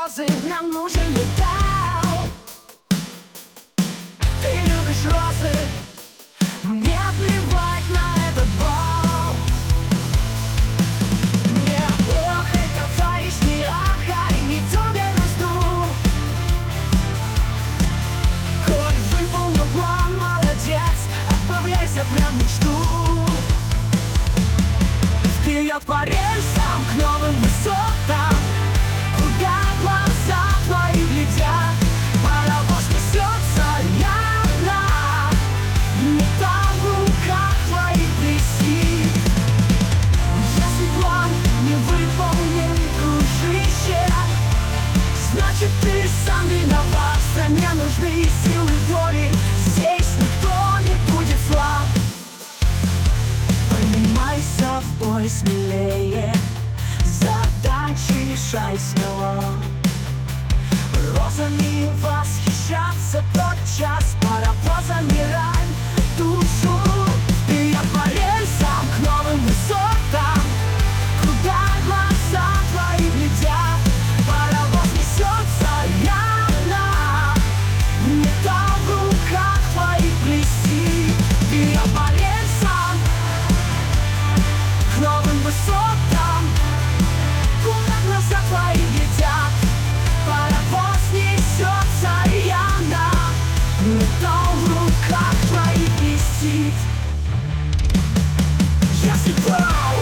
розы, нам нужен металл. Ты любишь розы, мне плевать на этот бал. Мне плохо, касались не аха, и не тебе жду. Хоть выполнил план, молодец, отправляйся прям в мечту. Вперед по рельсам к новым высотам, куда глаза твои глядят. Паровоз несется явно, металл в руках твоих блестит. Если план не выполнен, дружище, значит ты сам виноват. В стране нужны силы воли, здесь никто не будет слаб. Поднимайся в бой смелее, задачи решай смело. Розами восхищаться тотчас, паровозами рай душу. Вперед по рельсам к новым высотам, куда глаза твои глядят. Паровоз несется явно, металл в руках твоих блестит. Вперед по рельсам к новым высотам, куда глаза твои глядят. Паровоз несется явно, металл в руках твоих блестит. Если план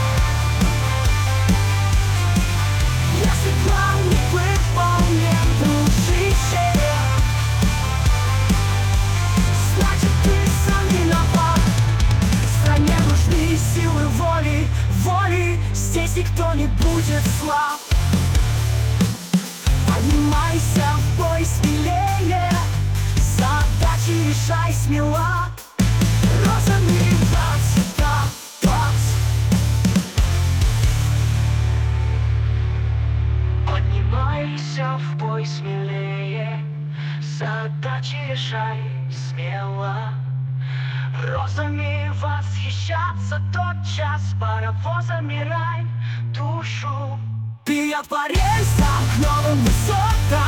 не выполнен, дружище, значит ты сам виноват. В стране нужны силы воли, здесь никто не будет слаб. Поднимайся в бой смелее, задачи решай смело. Розами восхищаться. Поднимайся в бой смелее, задачи решай смело. Розами восхищаться тотчас, паровозами рай душу. Вперед по рельсам к новым высотам,